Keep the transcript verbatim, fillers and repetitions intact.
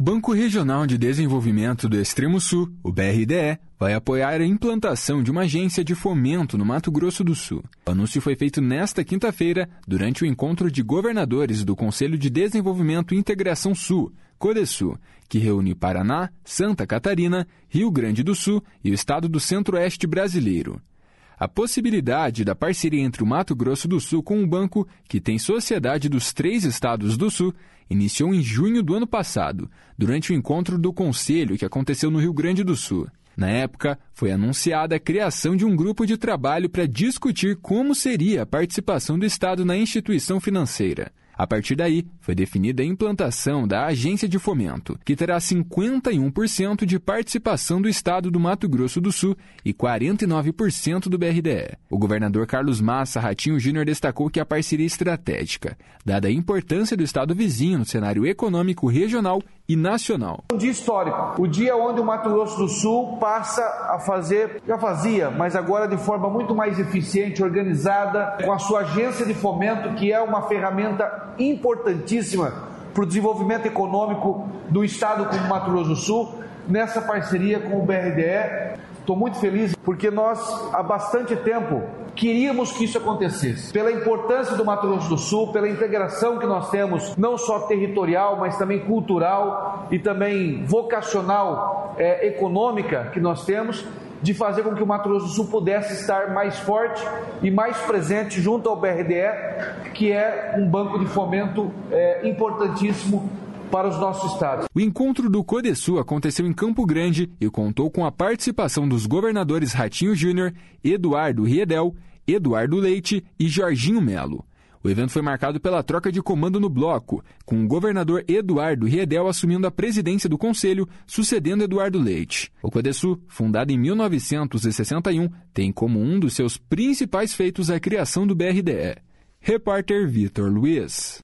Banco Regional de Desenvolvimento do Extremo Sul, o B R D E, vai apoiar a implantação de uma agência de fomento no Mato Grosso do Sul. O anúncio foi feito nesta quinta-feira, durante o encontro de governadores do Conselho de Desenvolvimento e Integração Sul, CODESUL, que reúne Paraná, Santa Catarina, Rio Grande do Sul e o estado do Centro-Oeste brasileiro. A possibilidade da parceria entre o Mato Grosso do Sul com o banco, que tem sociedade dos três estados do Sul, iniciou em junho do ano passado, durante o encontro do Conselho que aconteceu no Rio Grande do Sul. Na época, foi anunciada a criação de um grupo de trabalho para discutir como seria a participação do Estado na instituição financeira. A partir daí, foi definida a implantação da Agência de Fomento, que terá cinquenta e um por cento de participação do Estado do Mato Grosso do Sul e quarenta e nove por cento do B R D E. O governador Carlos Massa Ratinho Júnior destacou que a parceria é estratégica, dada a importância do Estado vizinho no cenário econômico regional e nacional. Um dia histórico, o dia onde o Mato Grosso do Sul passa a fazer, já fazia, mas agora de forma muito mais eficiente, organizada, com a sua agência de fomento, que é uma ferramenta importantíssima para o desenvolvimento econômico do estado como Mato Grosso do Sul, nessa parceria com o B R D E. Estou muito feliz porque nós, há bastante tempo, queríamos que isso acontecesse. Pela importância do Mato Grosso do Sul, pela integração que nós temos, não só territorial, mas também cultural e também vocacional, é, econômica que nós temos, de fazer com que o Mato Grosso do Sul pudesse estar mais forte e mais presente junto ao B R D E, que é um banco de fomento é, importantíssimo para os nossos estados. O encontro do CODESUL aconteceu em Campo Grande e contou com a participação dos governadores Ratinho Júnior, Eduardo Riedel, Eduardo Leite e Jorginho Melo. O evento foi marcado pela troca de comando no bloco, com o governador Eduardo Riedel assumindo a presidência do Conselho, sucedendo Eduardo Leite. O CODESUL, fundado em mil novecentos e sessenta e um, tem como um dos seus principais feitos a criação do B R D E. Repórter Vitor Luiz.